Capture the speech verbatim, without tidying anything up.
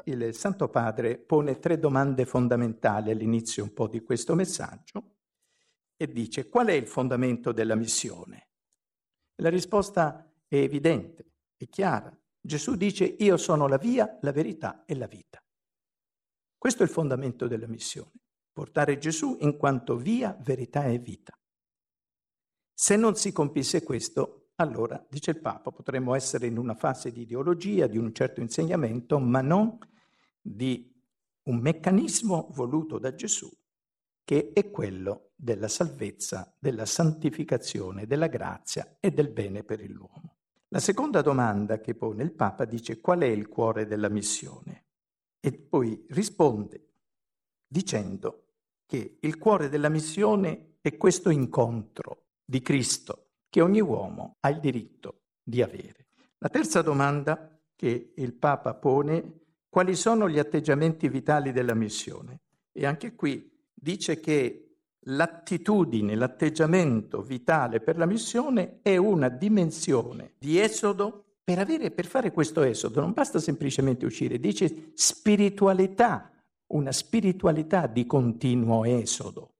il Santo Padre pone tre domande fondamentali all'inizio un po' di questo messaggio e dice: qual è il fondamento della missione? La risposta è evidente, è chiara. Gesù dice: io sono la via, la verità e la vita. Questo è il fondamento della missione, portare Gesù in quanto via, verità e vita. Se non si compisse questo, allora, dice il Papa, potremmo essere in una fase di ideologia, di un certo insegnamento, ma non di un meccanismo voluto da Gesù, che è quello della salvezza, della santificazione, della grazia e del bene per l'uomo. La seconda domanda che pone il Papa dice: qual è il cuore della missione? E poi risponde dicendo che il cuore della missione è questo incontro di Cristo che ogni uomo ha il diritto di avere. La terza domanda che il Papa pone: quali sono gli atteggiamenti vitali della missione? E anche qui dice che l'attitudine, l'atteggiamento vitale per la missione è una dimensione di esodo. Per avere, per fare questo esodo non basta semplicemente uscire, dice spiritualità, una spiritualità di continuo esodo.